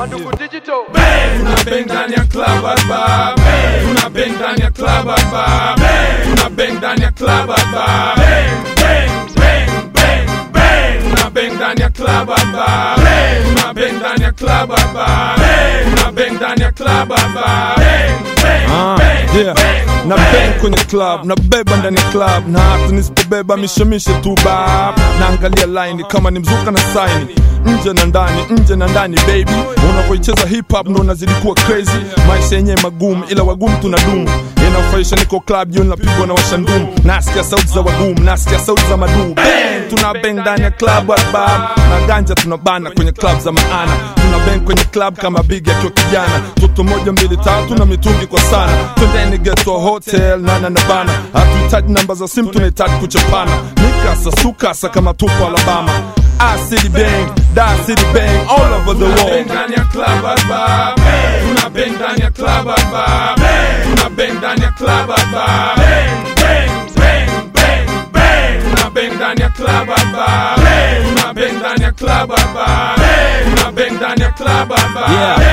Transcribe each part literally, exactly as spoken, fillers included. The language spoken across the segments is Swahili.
Mandugu Digital. Tuna bang ndani ya club hapa. Tuna bang ndani ya club hapa. Tuna bang ndani ya club hapa. Bang bang bang bang. Tuna bang ndani ya club hapa. Tuna bang ndani ya club hapa. Tuna bang ndani ya club hapa. Bang bang bang. Na bang kwenye club, na beba ndani ya club. Na hata nisipobeba mishemishe tu bab. Naangalia line kama ni mzuka na sign. Nje na ndani, nje na ndani baby. Unavoicheza hip hop ndo unazidi kuwa crazy. Maisha yenyewe magumu ila wagumu tunadumu. Inafurahisha niko club jioni napigwa na washandumu. Nasikia sauti za wagumu, nasikia sauti za madu. Bang, tuna bang ndani ya club bab. Na ganja tunabana kwenye club za maana. Tuna bang kwenye club kama big ya kijana. Toto moja mbili tatu na mitungi kwa sana. Twendeni ghetto hotel nana na bana. Hatuhitaji namba za simu tunahitaji kuchapana. Mikasa sukasa kama tupo Alabama. I city bang, da city bang all over the world. Tuna bang ndani ya club hapa. Tuna bang ndani ya club hapa. Tuna bang ndani ya club hapa. Bang bang bang bang. Tuna bang ndani ya club hapa. Tuna bang ndani ya club hapa. Tuna bang ndani ya club hapa.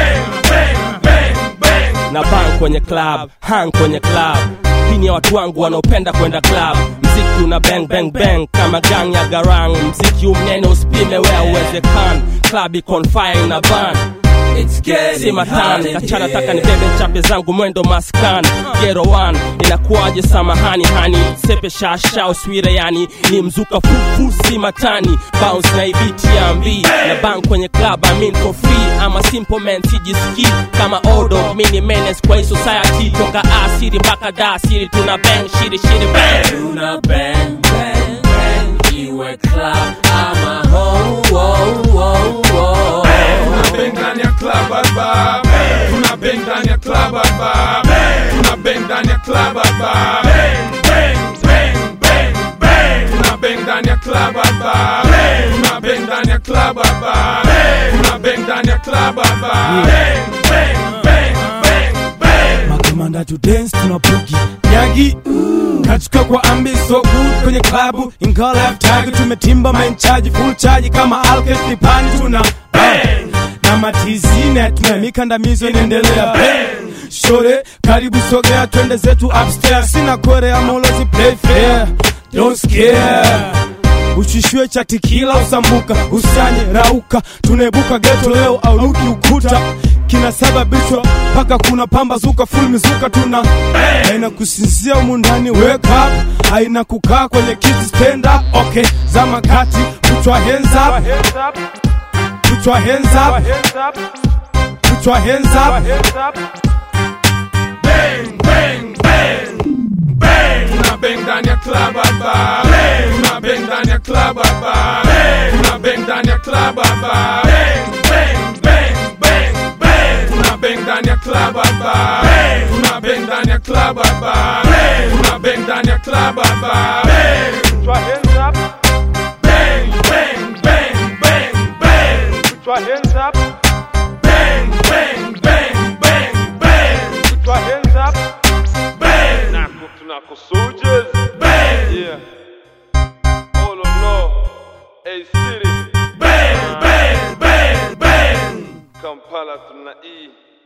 Bang bang bang. Na bang kwenye club, hang kwenye club. Hini ya watu wangu wanaopenda kwenda club. Mziki una bang bang bang kama gang ya garang. Mziki umnene usipime wea uwezekana. Club iko fire ina ban. It's getting Sima tani, kachana taka ni bebe chape zangu mwendo maskan. Gero one, inakuwaje samahani hani. Sepe shasha uswire yani. Ni mzuka fufu sima tani. Bounce na ibiti ya mbi. Na bang kwenye club I mean for free. I'm a simple man sijiski. Kama odo, mini menace kwa hii society. Tonga asiri mpaka da asiri. Tuna bang shiri shiri bang. Tuna bang bang bang. Iwe club ama ho wo wo wo. Tuna bang ndani ya club hapa. Tuna bang ndani ya club hapa. Tuna bang ndani ya club hapa. Bang bang bang bang. Tuna bang ndani ya club hapa. Tuna bang ndani ya club hapa. Tuna bang ndani ya club hapa. Bang bang bang bang bang. Makamanda to dance tuna boogie Yagi Kachuka kwa ambi so good kwenye klabu Inga left tag tumetimba main charge full charge kama alkes nipani tuna bang. Na matizine tuna mikandamizo inaendelea bang. Shore karibu sogea twende zetu upstairs. Sina kore ama ulozi play fair. Don't scare. Ushishwe cha tequila usambuka. Usanye rauka. Tunebuka ghetto leo au luki ukuta. Kinasababishwa paka kuna pambazuka full mizuka tuna haina kusinzia umundani wake up. Haina kukaa kwenye kids stand up. Okay, zama kati put your hands up. Put your hands up. Put your hands up. Bang bang bang bang. Tuna bang ndani ya club hapa. Tuna bang ndani ya club hapa. Tuna bang ndani ya club hapa. Bang bang bang bang. Tuna bang ndani ya club hapa. Tuna bang ndani ya club hapa. Tuna bang ndani ya club hapa. Put your hands up. Bang bang bang bang bang. Put your hands up. Bang bang bang bang bang. Put your hands up. Bang Nako tunako soldiers. bang. Yeah. All on law. A city. Bang bang bang bang. Kampala tuna E.